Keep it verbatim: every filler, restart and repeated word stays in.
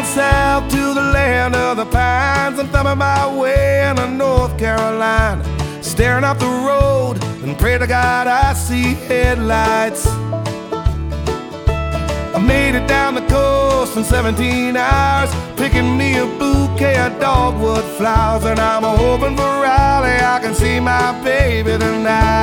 south to the land of the pines. I'm thumbing my way into North Carolina, staring up the road and pray to God I see headlights. I made it down the coast in seventeen hours, picking me a bouquet of dogwood flowers, and I'm hoping for Raleigh I can see my baby tonight.